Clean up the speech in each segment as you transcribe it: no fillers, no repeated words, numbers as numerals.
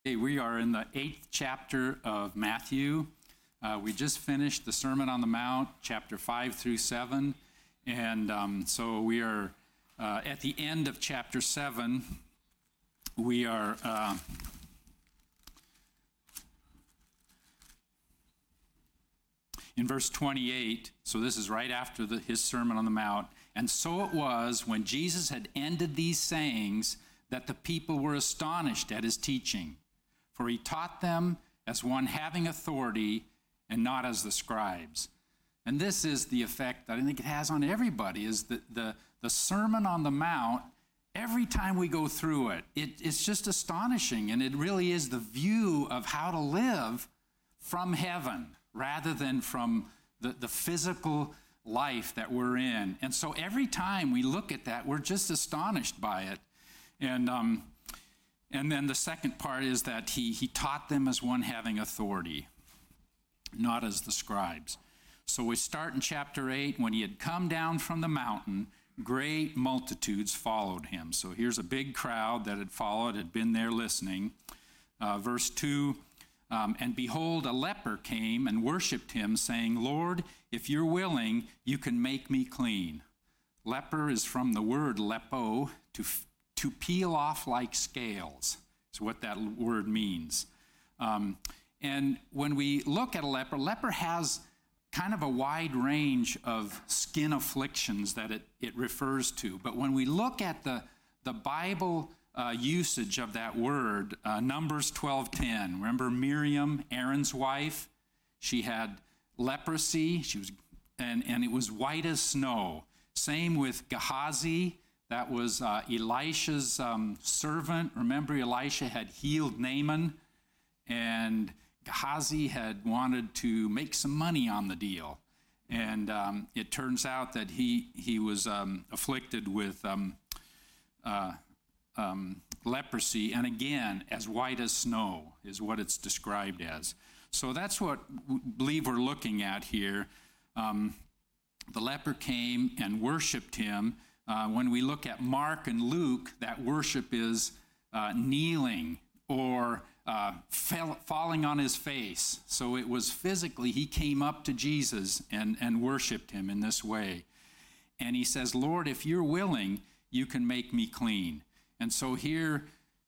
Hey, we are in the 8th chapter of Matthew. We just finished the Sermon on the Mount, chapter 5 through 7. And so we are at the end of chapter 7. We are in verse 28. So this is right after his Sermon on the Mount. And so it was, when Jesus had ended these sayings, that the people were astonished at his teaching. For he taught them as one having authority and not as the scribes. And this is the effect that I think it has on everybody, is that the Sermon on the Mount, every time we go through it, it's just astonishing. And it really is the view of how to live from heaven rather than from the physical life that we're in. And so every time we look at that, we're just astonished by it. And then the second part is that he taught them as one having authority, not as the scribes. So we start in chapter 8. When he had come down from the mountain, great multitudes followed him. So here's a big crowd that had followed, had been there listening. Verse 2, and behold, a leper came and worshipped him, saying, Lord, if you're willing, you can make me clean. Leper is from the word lepo, to peel off like scales, is what that word means. And when we look at a leper has kind of a wide range of skin afflictions that it refers to. But when we look at the Bible usage of that word, Numbers 12:10, remember Miriam, Aaron's wife? She had leprosy, and it was white as snow. Same with Gehazi. That was Elisha's servant. Remember, Elisha had healed Naaman, and Gehazi had wanted to make some money on the deal. And it turns out that he was afflicted with leprosy, and again, as white as snow is what it's described as. So that's what we believe we're looking at here. The leper came and worshipped him. When we look at Mark and Luke, that worship is kneeling or falling on his face. So it was physically, he came up to Jesus and worshiped him in this way. And he says, Lord, if you're willing, you can make me clean. And so here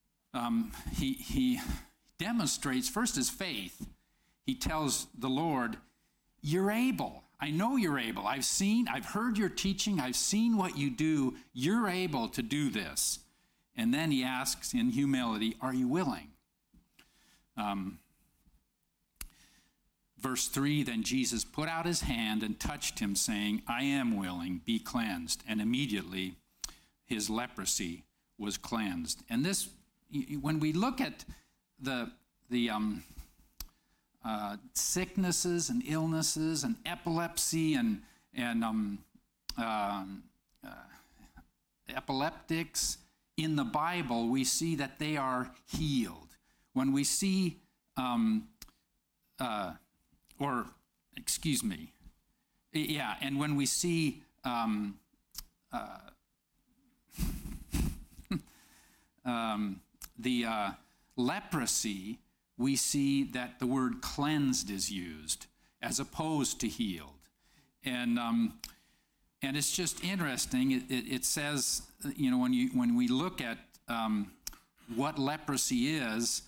he demonstrates first his faith. He tells the Lord, you're able. I know you're able. I've heard your teaching. I've seen what you do. You're able to do this. And then he asks in humility, are you willing? Verse 3, then Jesus put out his hand and touched him, saying, I am willing, be cleansed. And immediately his leprosy was cleansed. And this, when we look at the sicknesses and illnesses and epilepsy and epileptics in the Bible, we see that they are healed. When we see, and when we see the leprosy, we see that the word cleansed is used as opposed to healed. And it's just interesting. It says, when we look at what leprosy is,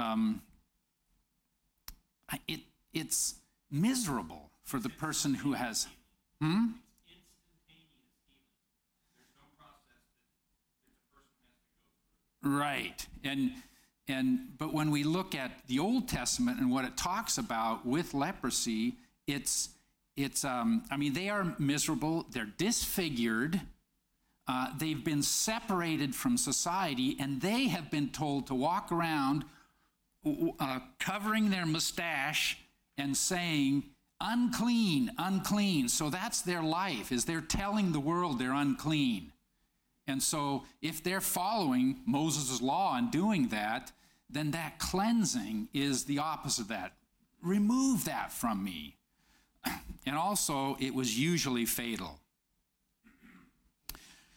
it's miserable for the person who has. It's instantaneous healing. There's no process that the person has to go through. Right. But when we look at the Old Testament and what it talks about with leprosy, they are miserable, they're disfigured, they've been separated from society, and they have been told to walk around covering their mustache and saying, unclean, unclean. So that's their life, is they're telling the world they're unclean. And so if they're following Moses' law and doing that, then that cleansing is the opposite of that. Remove that from me. And also, it was usually fatal.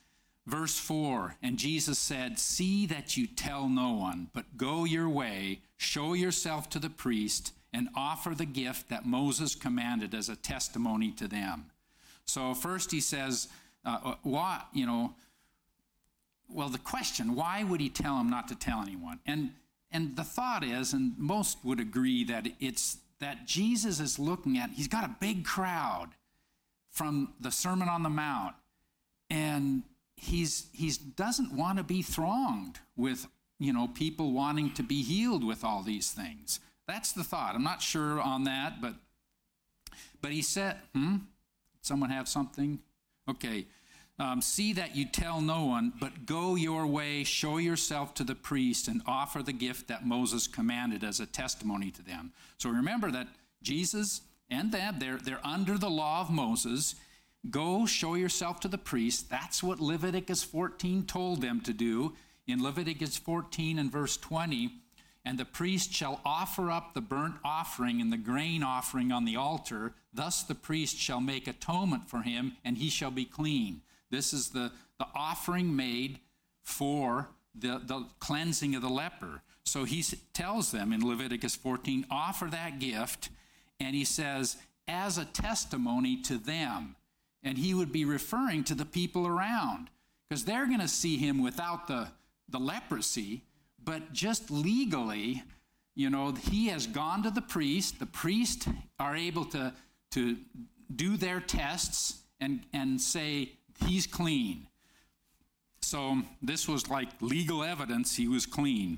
Verse 4, and Jesus said, "See that you tell no one, but go your way, show yourself to the priest, and offer the gift that Moses commanded as a testimony to them." So first he says, why, well, the question, why would he tell him not to tell anyone? And the thought is, and most would agree, that it's that Jesus is looking at, he's got a big crowd from the Sermon on the Mount, and he doesn't want to be thronged with, people wanting to be healed with all these things. That's the thought. I'm not sure on that, but he said, someone have something? Okay. See that you tell no one, but go your way, show yourself to the priest, and offer the gift that Moses commanded as a testimony to them. So remember that Jesus and them, they're under the law of Moses. Go, show yourself to the priest. That's what Leviticus 14 told them to do. In Leviticus 14 and verse 20, and the priest shall offer up the burnt offering and the grain offering on the altar. Thus the priest shall make atonement for him, and he shall be clean. This is the offering made for the cleansing of the leper. So he tells them in Leviticus 14, offer that gift, and he says, as a testimony to them. And he would be referring to the people around, because they're going to see him without the leprosy, but just legally, he has gone to the priest. The priest are able to do their tests and say he's clean. So this was like legal evidence he was clean.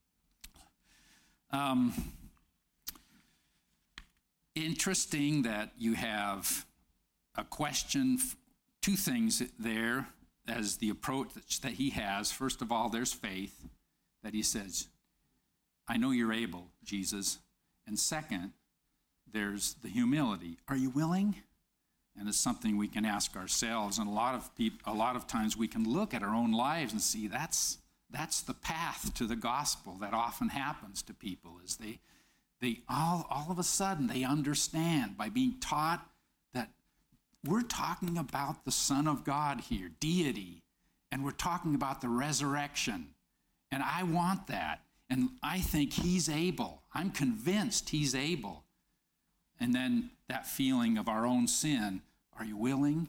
Interesting that you have a question, two things there as the approach that he has. First of all, there's faith, that he says, I know you're able, Jesus. And second, there's the humility. Are you willing? And it's something we can ask ourselves. And a lot of times we can look at our own lives and see that's the path to the gospel that often happens to people, is they all of a sudden they understand by being taught that we're talking about the Son of God here, deity, and we're talking about the resurrection. And I want that. And I think he's able. I'm convinced he's able. And then that feeling of our own sin. Are you willing?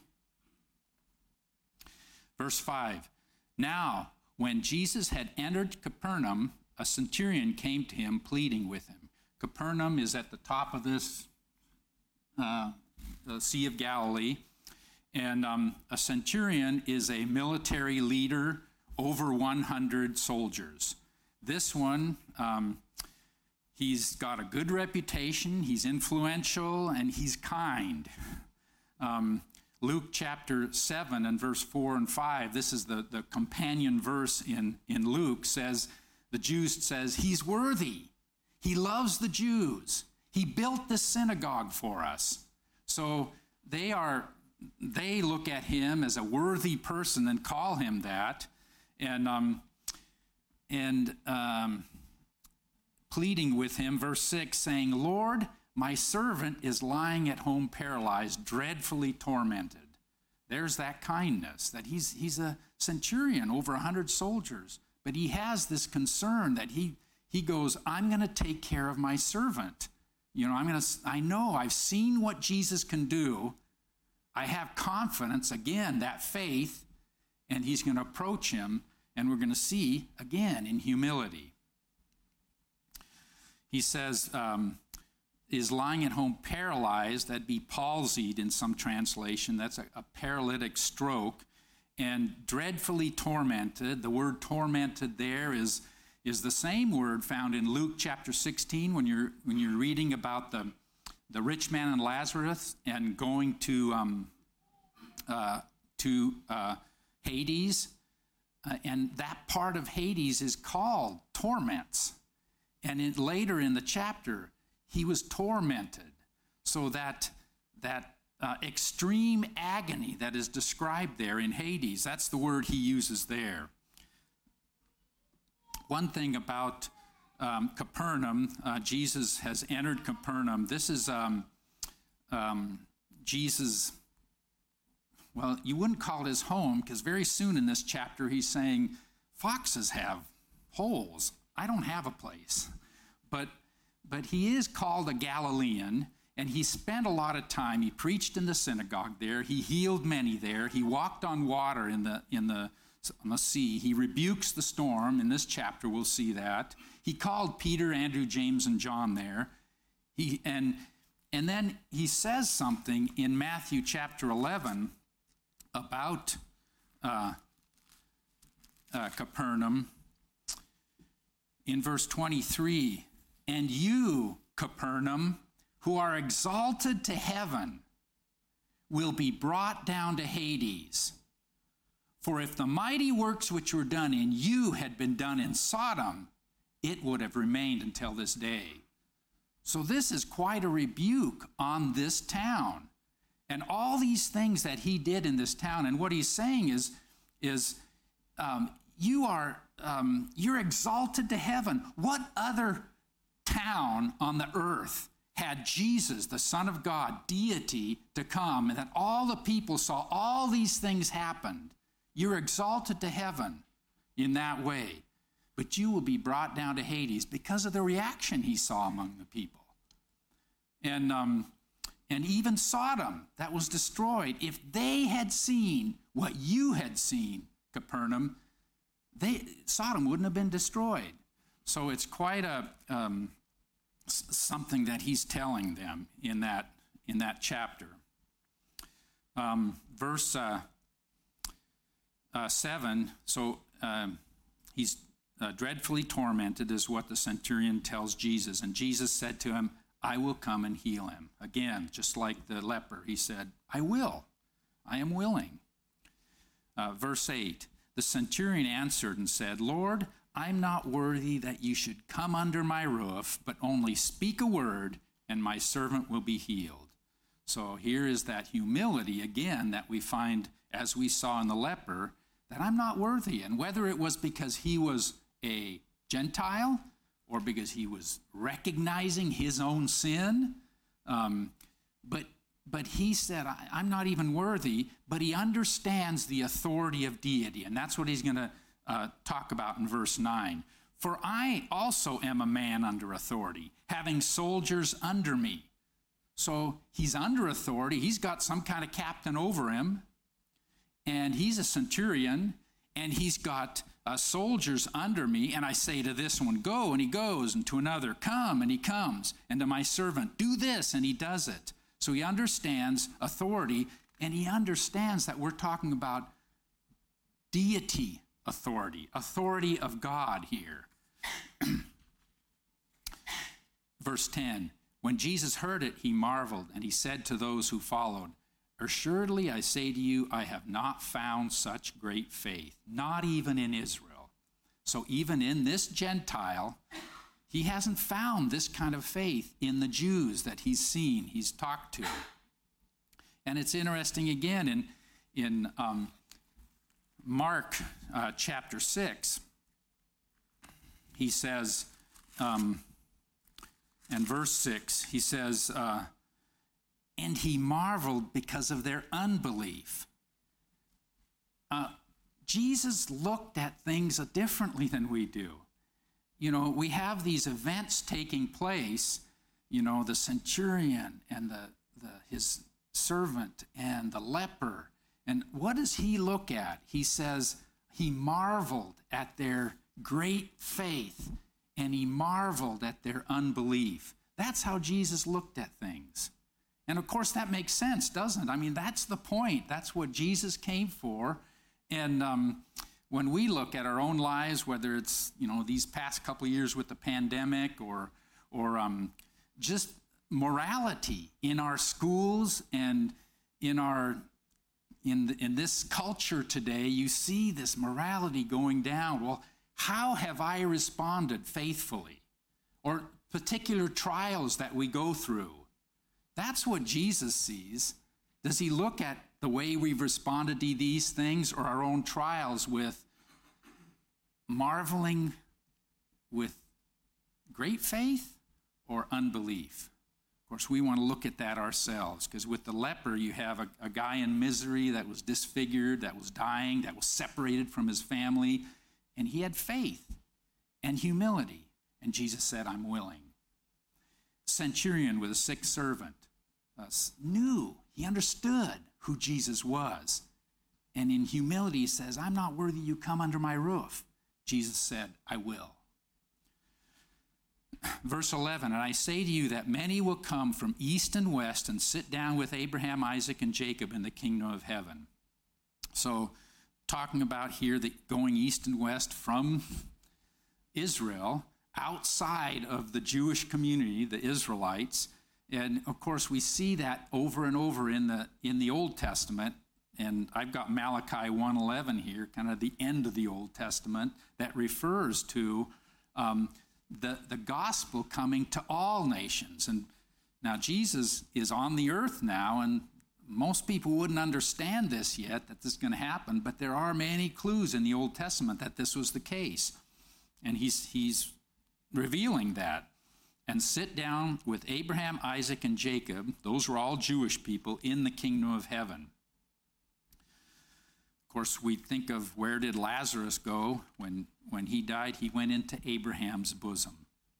Verse 5. Now, when Jesus had entered Capernaum, a centurion came to him pleading with him. Capernaum is at the top of this the Sea of Galilee. And a centurion is a military leader, over 100 soldiers. This one, he's got a good reputation, he's influential, and he's kind. Luke chapter 7 and verse 4 and 5, this is the companion verse in Luke, says, the Jews says, he's worthy. He loves the Jews. He built the synagogue for us. So they look at him as a worthy person and call him that. And pleading with him, verse 6, saying, Lord, my servant is lying at home paralyzed, dreadfully tormented. There's that kindness, that he's a centurion, over 100 soldiers, but he has this concern that he goes, I'm going to take care of my servant. I know I've seen what Jesus can do. I have confidence, again, that faith, and he's going to approach him, and we're going to see, again, in humility. He says, is lying at home paralyzed, that'd be palsied in some translation. That's a paralytic stroke. And dreadfully tormented. The word tormented there is the same word found in Luke chapter 16 when you're reading about the rich man and Lazarus and going to Hades. And that part of Hades is called torments. And later in the chapter, he was tormented. So that extreme agony that is described there in Hades, that's the word he uses there. One thing about Capernaum, Jesus has entered Capernaum. This is Jesus' Well, you wouldn't call it his home, because very soon in this chapter he's saying, foxes have holes. I don't have a place. But he is called a Galilean, and he spent a lot of time. He preached in the synagogue there. He healed many there. He walked on water on the sea. He rebukes the storm. In this chapter, we'll see that. He called Peter, Andrew, James, and John there. And then he says something in Matthew chapter 11 about Capernaum. In verse 23, and you, Capernaum, who are exalted to heaven, will be brought down to Hades. For if the mighty works which were done in you had been done in Sodom, it would have remained until this day. So this is quite a rebuke on this town. And all these things that he did in this town, and what he's saying is you're exalted to heaven. What other town on the earth had Jesus, the Son of God, deity, to come, and that all the people saw all these things happen? You're exalted to heaven in that way, but you will be brought down to Hades because of the reaction he saw among the people. And even Sodom, that was destroyed. If they had seen what you had seen, Capernaum, Sodom wouldn't have been destroyed. So it's quite something that he's telling them in that chapter. Verse 7. So he's dreadfully tormented, is what the centurion tells Jesus, and Jesus said to him, I will come and heal him. Again, just like the leper, he said, I will. I am willing. Verse 8, the centurion answered and said, Lord, I'm not worthy that you should come under my roof, but only speak a word, and my servant will be healed. So here is that humility again that we find, as we saw in the leper, that I'm not worthy. And whether it was because he was a Gentile or because he was recognizing his own sin, but he said, I'm not even worthy, but he understands the authority of deity. And that's what he's going to talk about in verse 9. For I also am a man under authority, having soldiers under me. So he's under authority. He's got some kind of captain over him, and he's a centurion, and he's got soldiers under me. And I say to this one, go, and he goes, and to another, come, and he comes, and to my servant, do this, and he does it. So he understands authority, and he understands that we're talking about deity authority of God here. Verse 10, when Jesus heard it, he marveled, and he said to those who followed, assuredly I say to you, I have not found such great faith, not even in Israel. So even in this Gentile, he hasn't found this kind of faith in the Jews that he's seen, he's talked to. And it's interesting again in Mark chapter 6, he says, and verse 6, he says, and he marveled because of their unbelief. Jesus looked at things differently than we do. You know, we have these events taking place, you know, the centurion and his servant and the leper. And what does he look at? He says he marveled at their great faith, and he marveled at their unbelief. That's how Jesus looked at things. And of course, that makes sense, doesn't it? I mean, that's the point. That's what Jesus came for. And when we look at our own lives, whether it's, you know, these past couple of years with the pandemic or just morality in our schools and in this culture today, you see this morality going down. Well, how have I responded faithfully? Or particular trials that we go through. That's what Jesus sees. Does he look at the way we've responded to these things or our own trials with marveling with great faith or unbelief? Of course, we want to look at that ourselves, because with the leper, you have a guy in misery that was disfigured, that was dying, that was separated from his family, and he had faith and humility. And Jesus said, I'm willing. Centurion with a sick servant knew, he understood who Jesus was. And in humility, he says, I'm not worthy you come under my roof. Jesus said, I will. Verse 11, and I say to you that many will come from east and west and sit down with Abraham, Isaac, and Jacob in the kingdom of heaven. So, talking about here that going east and west from Israel, outside of the Jewish community, the Israelites, and of course we see that over and over in the Old Testament. And I've got Malachi 1:11 here, kind of the end of the Old Testament, that refers to the gospel coming to all nations. And now Jesus is on the earth now, and most people wouldn't understand this yet, that this is going to happen, but there are many clues in the Old Testament that this was the case. And he's revealing that. And sit down with Abraham, Isaac, and Jacob, those were all Jewish people, in the kingdom of heaven. Of course, we think of, where did Lazarus go? When he died, he went into Abraham's bosom.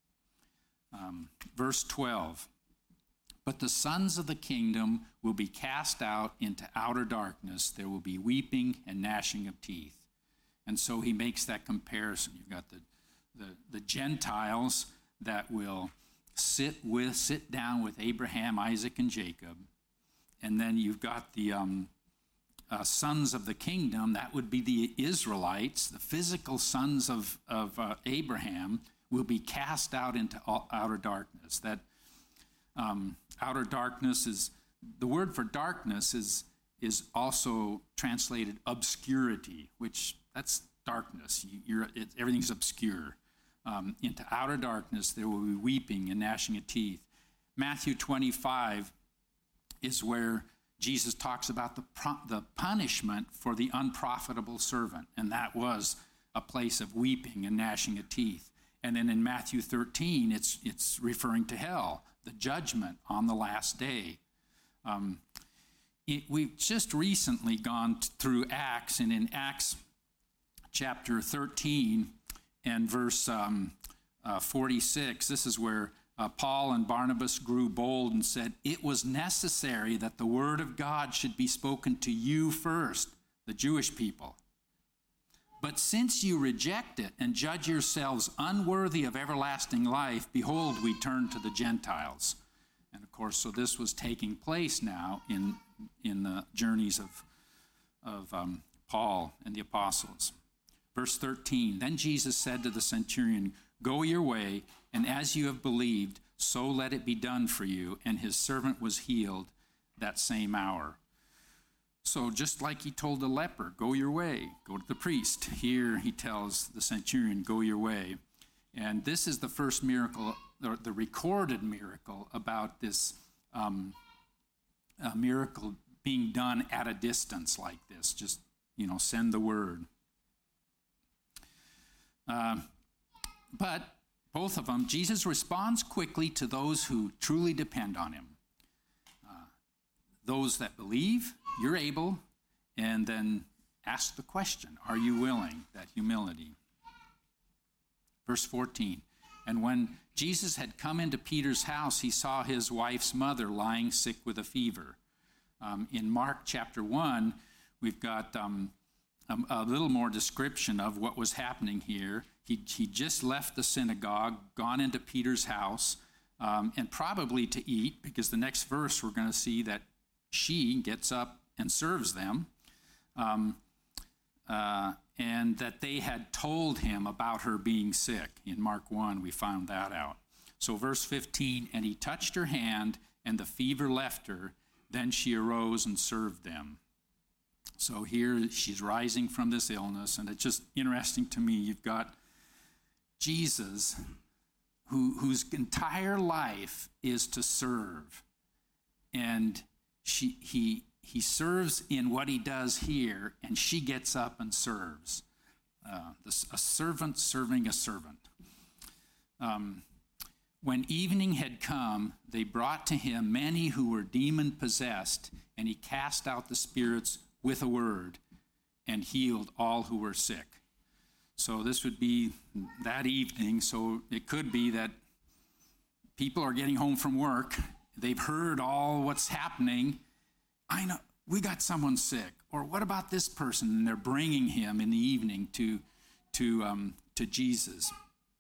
Verse 12, but the sons of the kingdom will be cast out into outer darkness. There will be weeping and gnashing of teeth. And so he makes that comparison. You've got the Gentiles that will sit down with Abraham, Isaac, and Jacob. And then you've got the sons of the kingdom. That would be the Israelites, the physical sons of Abraham, will be cast out into outer darkness. That outer darkness is, the word for darkness is also translated obscurity, which that's darkness. Everything's obscure. Into outer darkness there will be weeping and gnashing of teeth. Matthew 25 is where Jesus talks about the punishment for the unprofitable servant, and that was a place of weeping and gnashing of teeth. And then in Matthew 13, it's referring to hell, the judgment on the last day. We've just recently gone through Acts, and in Acts chapter 13 and verse 46, this is where Paul and Barnabas grew bold and said, it was necessary that the word of God should be spoken to you first, the Jewish people. But since you reject it and judge yourselves unworthy of everlasting life, behold, we turn to the Gentiles. And of course, so this was taking place now in the journeys of Paul and the apostles. Verse 13, then Jesus said to the centurion, go your way, and as you have believed, so let it be done for you. And his servant was healed that same hour. So just like he told the leper, go your way, go to the priest. Here he tells the centurion, go your way. And this is the first miracle, or the recorded miracle, about this miracle being done at a distance like this. Just, send the word. But both of them, Jesus responds quickly to those who truly depend on him. Those that believe, you're able, and then ask the question, are you willing? That humility. Verse 14, and when Jesus had come into Peter's house, he saw his wife's mother lying sick with a fever. In Mark chapter 1, we've got a little more description of what was happening here. He just left the synagogue, gone into Peter's house, and probably to eat, because the next verse we're going to see that she gets up and serves them, and that they had told him about her being sick. In Mark 1, we found that out. So verse 15, and he touched her hand, and the fever left her. Then she arose and served them. So here she's rising from this illness, and it's just interesting to me. You've got Jesus, whose entire life is to serve, and he serves in what he does here, and she gets up and serves. A servant serving a servant. When evening had come, they brought to him many who were demon-possessed, and he cast out the spirits with a word and healed all who were sick. So this would be that evening. So it could be that people are getting home from work. They've heard all what's happening. I know, we got someone sick. Or what about this person? And they're bringing him in the evening to Jesus.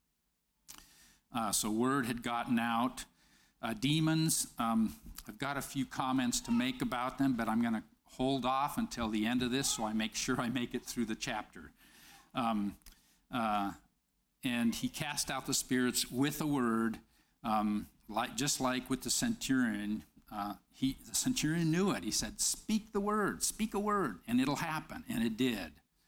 So word had gotten out. Demons, I've got a few comments to make about them, but I'm going to hold off until the end of this so I make sure I make it through the chapter. And he cast out the spirits with a word, just like with the centurion. The centurion knew it. He said, speak the word, speak a word, and it'll happen. And it did.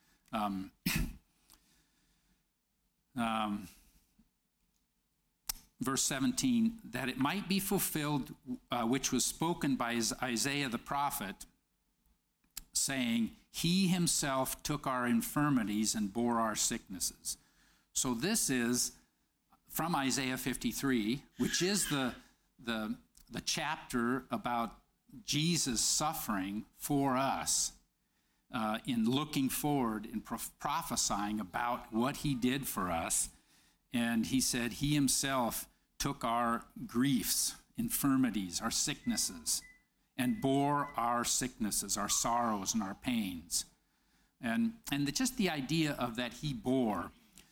Verse 17, that it might be fulfilled which was spoken by Isaiah the prophet, saying, he himself took our infirmities and bore our sicknesses. So this is from Isaiah 53, which is the chapter about Jesus suffering for us, in looking forward and prophesying about what he did for us. And he said he himself took our griefs, infirmities, our sicknesses, and bore our sicknesses, our sorrows, and our pains. And just the idea of that he bore.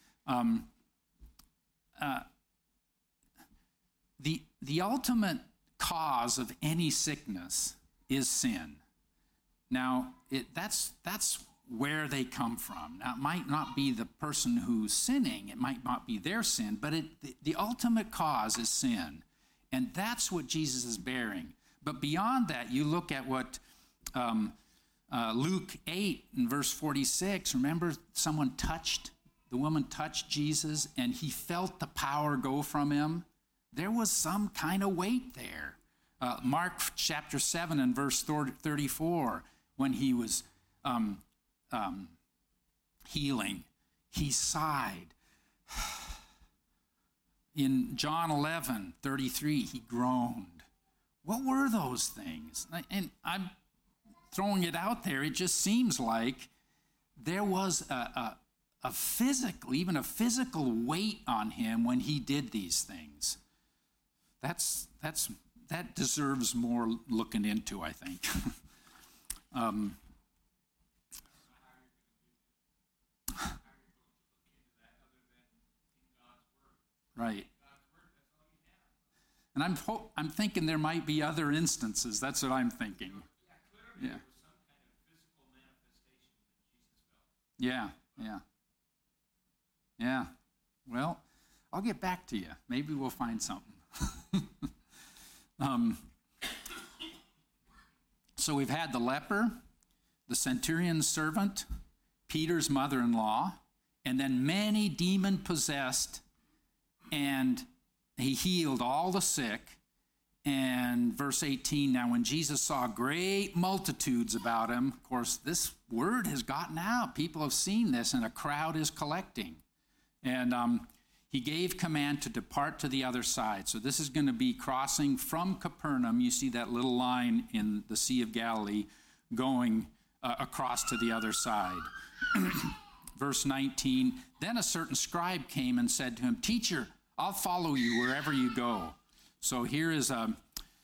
The ultimate cause of any sickness is sin. Now, that's where they come from. Now, it might not be the person who's sinning. It might not be their sin, but the ultimate cause is sin. And that's what Jesus is bearing. But beyond that, you look at what Luke 8 and verse 46, remember the woman touched Jesus and he felt the power go from him. There was some kind of weight there. Mark chapter 7 and verse 34, when he was healing, he sighed. In John 11:33, he groaned. What were those things? And I'm throwing it out there. It just seems like there was a physical, even a physical weight on him when he did these things. That deserves more looking into, I think. Right. And I'm thinking there might be other instances. That's what I'm thinking. Yeah. Yeah. Yeah. Well, I'll get back to you. Maybe we'll find something. So we've had the leper, the centurion's servant, Peter's mother-in-law, and then many demon-possessed, and he healed all the sick. And verse 18, now when Jesus saw great multitudes about him, of course, this word has gotten out. People have seen this, and a crowd is collecting. And he gave command to depart to the other side. So this is going to be crossing from Capernaum. You see that little line in the Sea of Galilee going across to the other side. Verse 19, then a certain scribe came and said to him, Teacher, I'll follow you wherever you go. So here is a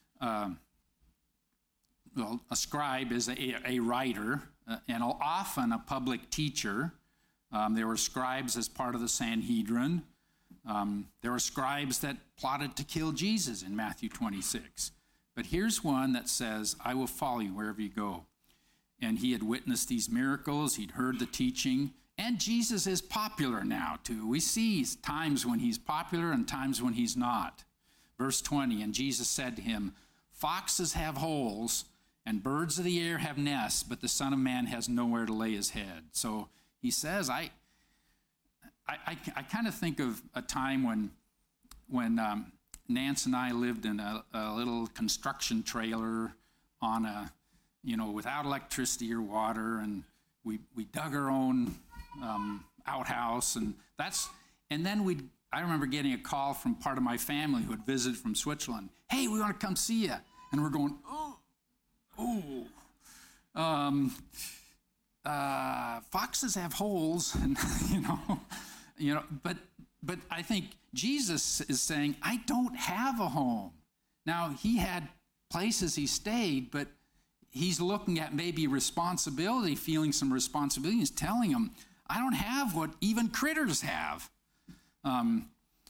scribe is a writer and often a public teacher. There were scribes as part of the Sanhedrin. There were scribes that plotted to kill Jesus in Matthew 26. But here's one that says, I will follow you wherever you go. And he had witnessed these miracles. He'd heard the teaching. And Jesus is popular now, too. We see times when he's popular and times when he's not. Verse 20, and Jesus said to him, Foxes have holes and birds of the air have nests, but the Son of Man has nowhere to lay his head. So he says, I kind of think of a time when Nance and I lived in a little construction trailer on without electricity or water, and we dug our own outhouse, and then I remember getting a call from part of my family who had visited from Switzerland. Hey, we want to come see you. And we're going, foxes have holes, and but I think Jesus is saying, I don't have a home. Now, he had places he stayed, but he's looking at maybe responsibility, feeling some responsibility. He's telling him, I don't have what even critters have. And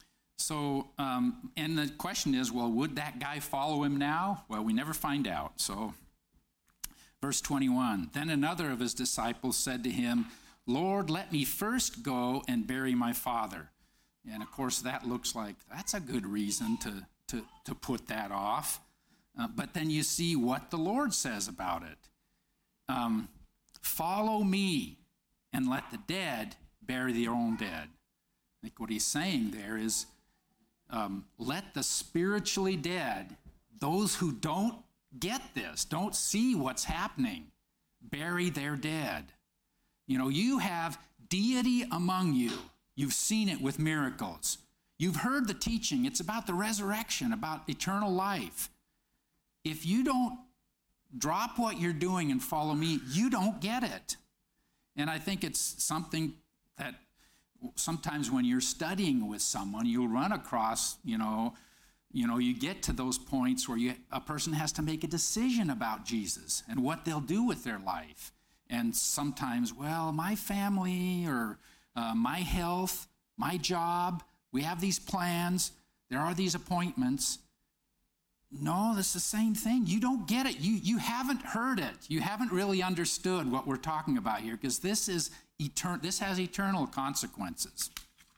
the question is, well, would that guy follow him now? Well, we never find out. So, verse 21, then another of his disciples said to him, Lord, let me first go and bury my father. And of course, that looks like that's a good reason to put that off. But then you see what the Lord says about it. Follow me and let the dead bury their own dead. I think what he's saying there is, let the spiritually dead, those who don't get this, don't see what's happening, bury their dead. You have deity among you. You've seen it with miracles. You've heard the teaching. It's about the resurrection, about eternal life. If you don't drop what you're doing and follow me, you don't get it. And I think it's something that sometimes when you're studying with someone, you'll run across, you get to those points where a person has to make a decision about Jesus and what they'll do with their life. And sometimes, well, my family or my health, my job, we have these plans, there are these appointments. No, it's the same thing. You don't get it. You haven't heard it. You haven't really understood what we're talking about here, because this has eternal consequences.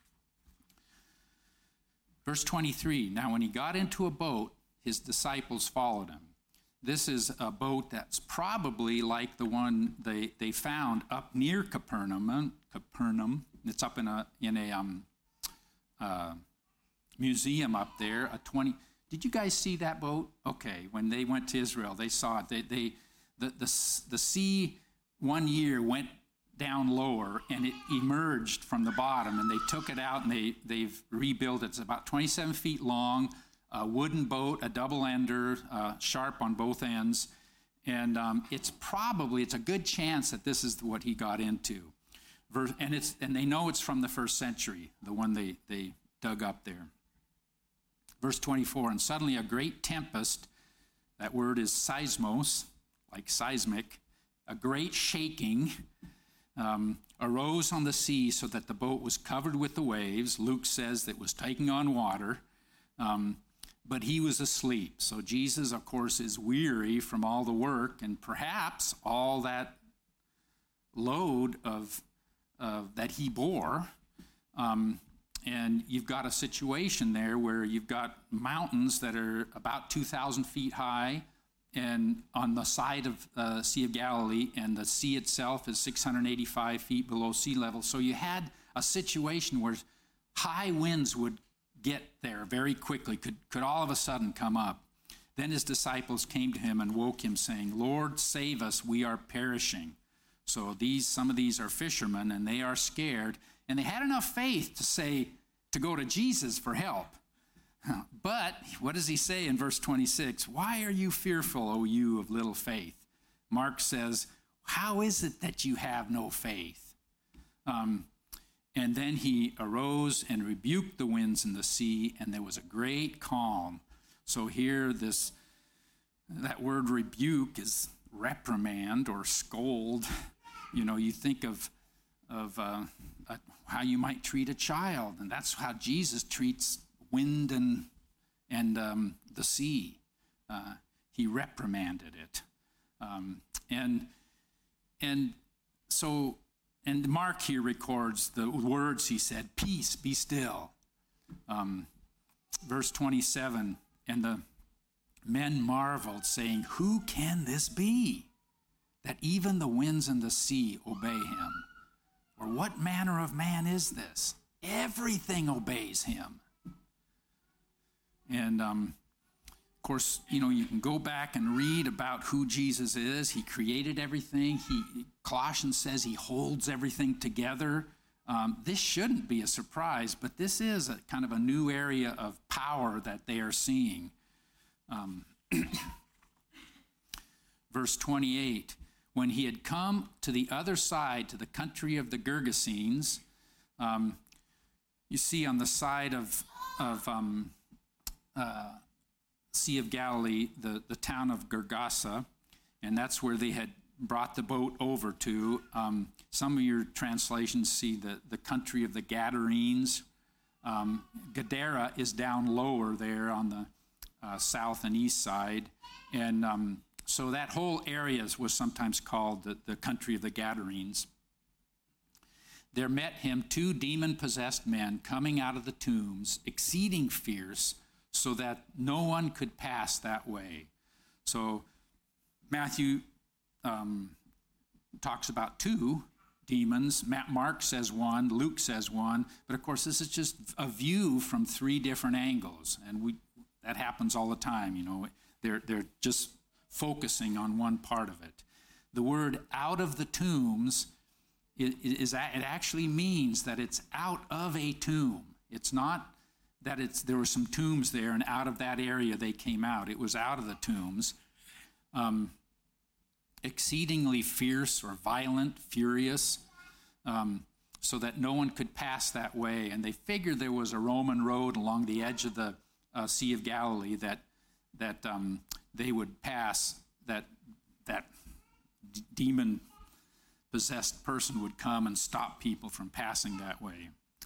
Verse 23, now when he got into a boat, his disciples followed him. This is a boat that's probably like the one they found up near Capernaum. It's up in a museum up there. Did you guys see that boat? Okay, when they went to Israel, they saw it. The sea one year went down lower and it emerged from the bottom, and they took it out and they've rebuilt it. It's about 27 feet long, a wooden boat, a double ender, sharp on both ends, and it's a good chance that this is what he got into. And they know it's from the first century, the one they dug up there. Verse 24, and suddenly a great tempest, that word is seismos, like seismic, a great shaking arose on the sea so that the boat was covered with the waves. Luke says that it was taking on water, but he was asleep. So Jesus, of course, is weary from all the work and perhaps all that load of that he bore. And you've got a situation there where you've got mountains that are about 2,000 feet high and on the side of the Sea of Galilee, and the sea itself is 685 feet below sea level. So you had a situation where high winds would get there very quickly, could all of a sudden come up. Then his disciples came to him and woke him, saying, Lord, save us, we are perishing. So some of these are fishermen, and they are scared. And they had enough faith to go to Jesus for help. But what does he say in verse 26? Why are you fearful, O you of little faith? Mark says, how is it that you have no faith? And then he arose and rebuked the winds and the sea, and there was a great calm. So here that word rebuke is reprimand or scold. You think of how you might treat a child, and that's how Jesus treats wind and the sea. He reprimanded it, and Mark here records the words he said, "Peace, be still." Verse 27, and the men marveled, saying, "Who can this be, that even the winds and the sea obey him?" Or what manner of man is this? Everything obeys him. And of course, you can go back and read about who Jesus is. He created everything. Colossians says he holds everything together This shouldn't be a surprise, but this is a kind of a new area of power that they are seeing. Verse 28, when he had come to the other side, to the country of the Gergesenes, you see on the side of Sea of Galilee, the town of Gergasa, and that's where they had brought the boat over to. Some of your translations see the country of the Gadarenes. Gadara is down lower there on the south and east side. And so that whole area was sometimes called the country of the Gadarenes. There met him 2 demon-possessed men coming out of the tombs, exceeding fierce, so that no one could pass that way. So Matthew talks about 2 demons. Mark says 1, Luke says 1, but of course this is just a view from 3 different angles, and that happens all the time. You know, they're just focusing on one part of it. The word "out of the tombs" it actually means that it's out of a tomb. It's not that there were some tombs there, and out of that area they came out. It was out of the tombs. Exceedingly fierce or violent, furious, so that no one could pass that way. And they figured there was a Roman road along the edge of the Sea of Galilee that they would pass, that demon-possessed person would come and stop people from passing that way.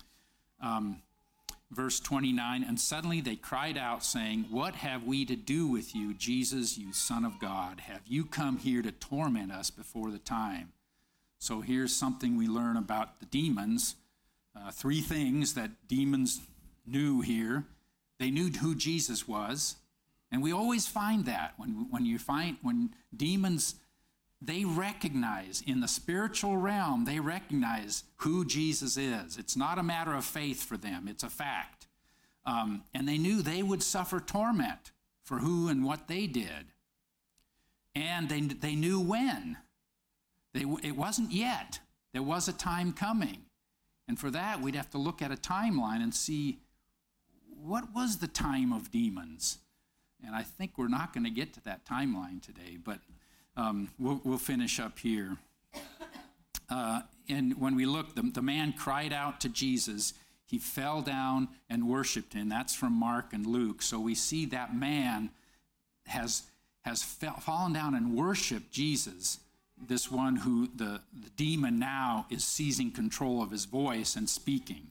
Verse 29, and suddenly they cried out, saying, "What have we to do with you, Jesus, you Son of God? Have you come here to torment us before the time?" So here's something we learn about the demons. 3 things that demons knew here. They knew who Jesus was. And we always find that when demons, they recognize in the spiritual realm, they recognize who Jesus is. It's not a matter of faith for them, it's a fact. And they knew they would suffer torment for who and what they did. And they knew when. It wasn't yet. There was a time coming. And for that, we'd have to look at a timeline and see, what was the time of demons? And I think we're not going to get to that timeline today, but we'll finish up here. And when we look, the man cried out to Jesus. He fell down and worshiped him. That's from Mark and Luke. So we see that man has fallen down and worshiped Jesus, this one who the demon now is seizing control of his voice and speaking.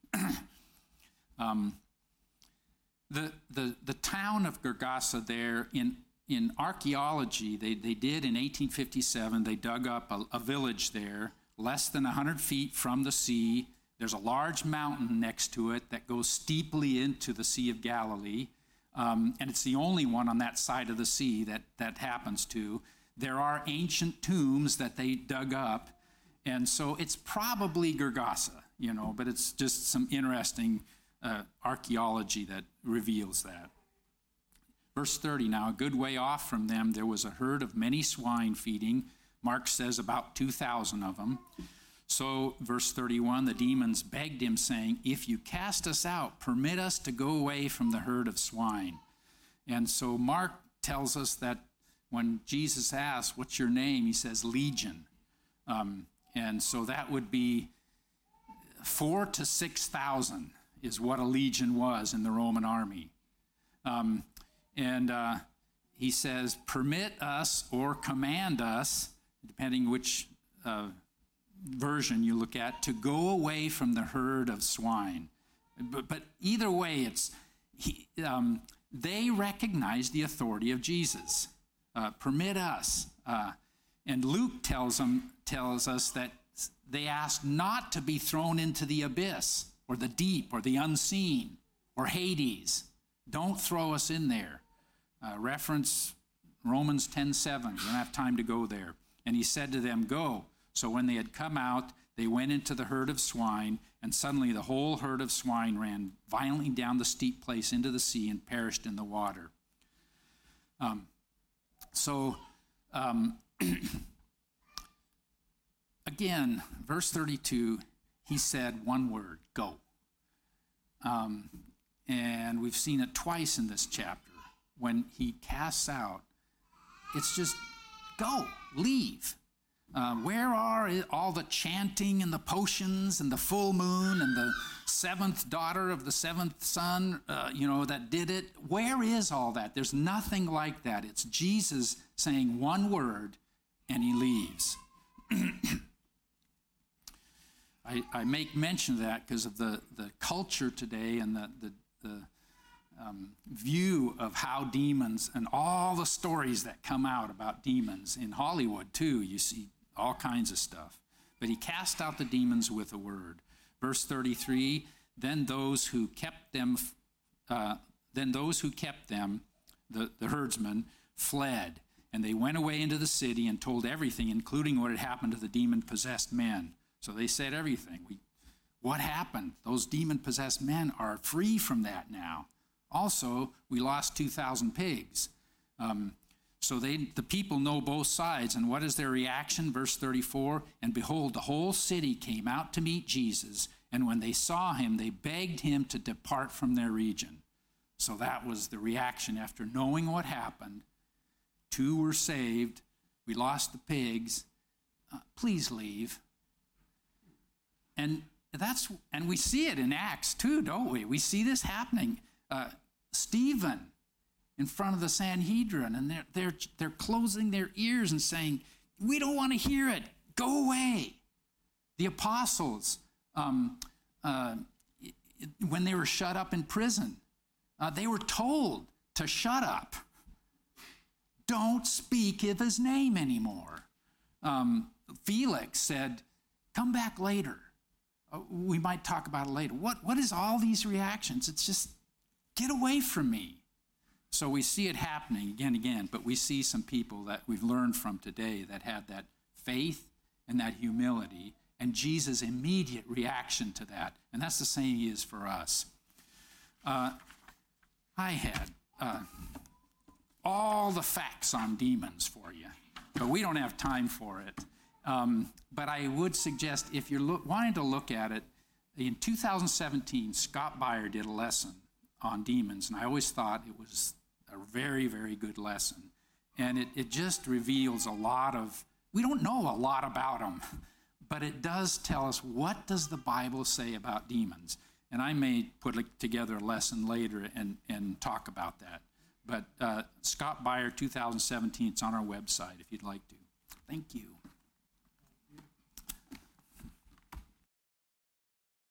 The town of Gergasa there, in archaeology, they did in 1857, they dug up a village there, less than 100 feet from the sea. There's a large mountain next to it that goes steeply into the Sea of Galilee, and it's the only one on that side of the sea that happens to. There are ancient tombs that they dug up, and so it's probably Gergasa, but it's just some interesting archaeology that reveals that. Verse 30, now a good way off from them there was a herd of many swine feeding. Mark says about 2,000 of them. So, verse 31, the demons begged him, saying, "If you cast us out, permit us to go away from the herd of swine." And so Mark tells us that when Jesus asks, "What's your name?" he says, "Legion." And so that would be 4,000 to 6,000 is what a legion was in the Roman army. He says, "Permit us," or "command us," depending which version you look at, "to go away from the herd of swine." But either way, they recognize the authority of Jesus. Permit us. And Luke tells us that they asked not to be thrown into the abyss or the deep or the unseen or Hades. Don't throw us in there. Reference Romans 10:7. We don't have time to go there. And he said to them, "Go." So when they had come out, they went into the herd of swine, and suddenly the whole herd of swine ran violently down the steep place into the sea and perished in the water. Again, verse 32, he said one word, go. And we've seen it twice in this chapter. When he casts out, it's just go, leave. Where are all the chanting and the potions and the full moon and the seventh daughter of the seventh son, that did it? Where is all that? There's nothing like that. It's Jesus saying one word and he leaves. I make mention of that because of the culture today and the view of how demons and all the stories that come out about demons in Hollywood too. You see all kinds of stuff. But he cast out the demons with a word. Verse 33, then those who kept them, the herdsmen, fled, and they went away into the city and told everything, including what had happened to the demon-possessed men. So they said everything. What happened? Those demon-possessed men are free from that now. Also, we lost 2,000 pigs. So the people know both sides. And what is their reaction? Verse 34, and behold, the whole city came out to meet Jesus. And when they saw him, they begged him to depart from their region. So that was the reaction after knowing what happened. 2 were saved. We lost the pigs. Please leave. And we see it in Acts too, don't we? We see this happening. Stephen in front of the Sanhedrin, and they're closing their ears and saying, "We don't want to hear it. Go away." The apostles, when they were shut up in prison, they were told to shut up. Don't speak of his name anymore. Felix said, "Come back later. We might talk about it later." What is all these reactions? It's just, get away from me. So we see it happening again and again, but we see some people that we've learned from today that had that faith and that humility and Jesus' immediate reaction to that. And that's the same he is for us. I had all the facts on demons for you, but we don't have time for it. But I would suggest, if you're wanting to look at it, in 2017, Scott Beyer did a lesson on demons, and I always thought it was a very, very good lesson. And it just reveals a lot of, we don't know a lot about them, but it does tell us, what does the Bible say about demons? And I may put together a lesson later and talk about that. But Scott Beyer, 2017, it's on our website if you'd like to. Thank you.